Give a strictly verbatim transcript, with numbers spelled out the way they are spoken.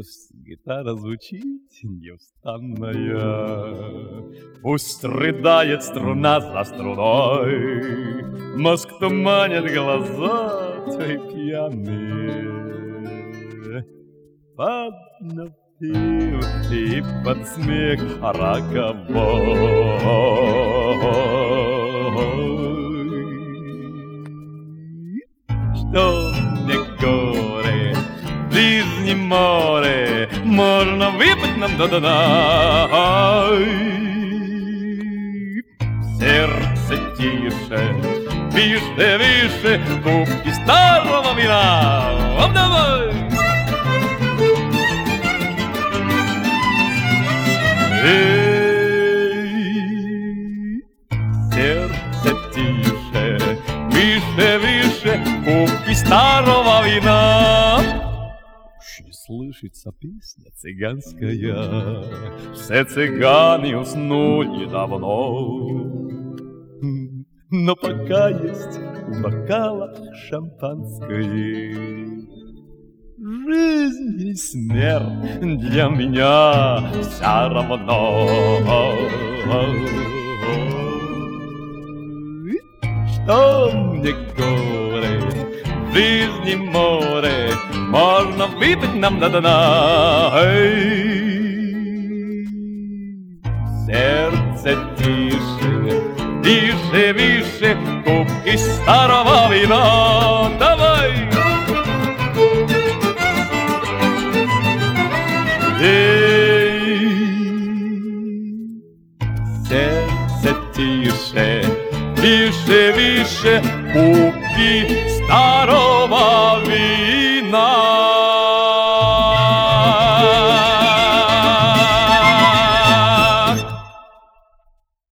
Пусть гитара звучит неустанная, пусть рыдает струна за струной, мозг туманит глаза твои пьяные. Под напев и под смех роковой. Что мне горе, жизни море, можно выпить нам до дна. Сердце тише, выше, выше, кубки старого вина. Давай! Эй, сердце тише, выше, выше, кубки старого вина. Слышится песня цыганская, все цыгане уснули давно. Но пока есть в бокалах шампанское, жизнь и смерть для меня все равно. Что мне горе, жизни море, можно выпить нам до дна. Эй, сердце тише, тише, выше, кубки старого вина. Давай! Эй, сердце тише, тише, выше, кубки старого